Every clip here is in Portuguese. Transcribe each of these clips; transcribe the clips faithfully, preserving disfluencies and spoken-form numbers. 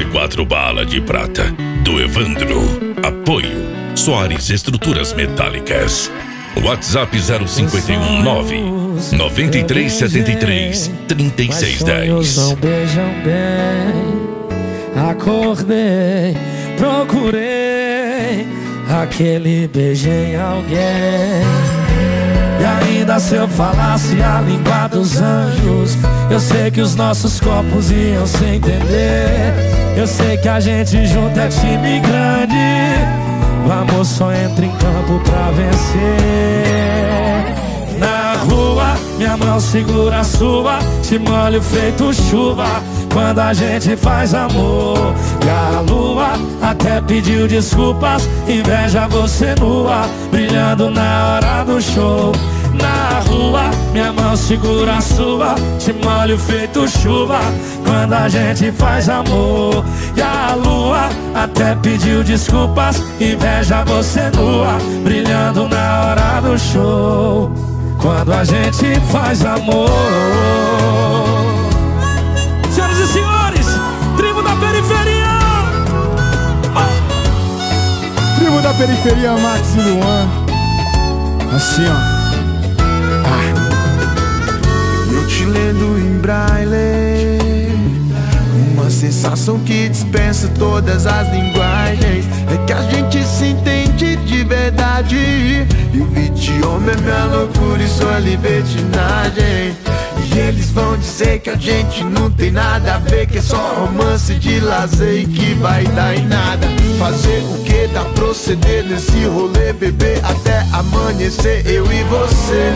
quatro bala de prata, do Evandro. Apoio Soares Estruturas Metálicas. WhatsApp zero cinco um nove, nove três sete três, três seis um zero. Não beijam bem. Acordei, procurei aquele beijo em alguém. E ainda se eu falasse a língua dos anjos, eu sei que os nossos corpos iam se entender. Eu sei que a gente junto é time grande. O amor só entra em campo pra vencer. Na rua, minha mão segura a sua, te molho feito chuva quando a gente faz amor. E a lua até pediu desculpas, inveja você nua, brilhando na hora do show. Na rua, minha mão segura a sua, te molho feito chuva quando a gente faz amor. E a lua até pediu desculpas, inveja você nua, brilhando na hora do show quando a gente faz amor. Senhoras e senhores, tribo da periferia. Tribo da periferia, Max e Luan. Assim, ó. Eu te lendo em braille, uma sensação que dispensa todas as linguagens. É que a gente se entende de verdade, e o idioma é minha loucura e sua libertinagem. E eles vão dizer que a gente não tem nada a ver, que é só romance de lazer e que vai dar em nada. Fazer o que dá, proceder nesse rolê, beber até amanhecer, eu e você.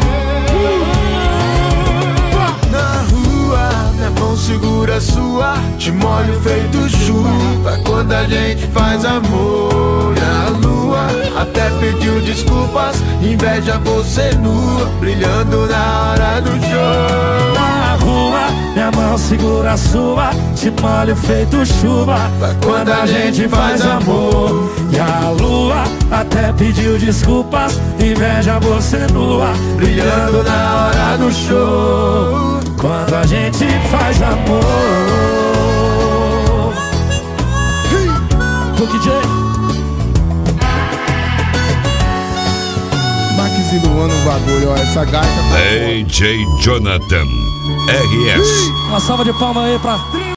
Na rua, minha mão segura a sua, te molho feito chuva quando a gente faz amor. E a lua até pediu desculpas, inveja você nua, brilhando na hora do show. Na rua, minha mão segura a sua, te molho feito chuva quando a gente faz amor. E a lua até pediu desculpas, inveja você nua, brilhando na hora do show quando a gente faz amor. Book J Max e Luan no bagulho, ó. Essa gaita tá D J Jonathan R S. Uma salva de palmas aí pra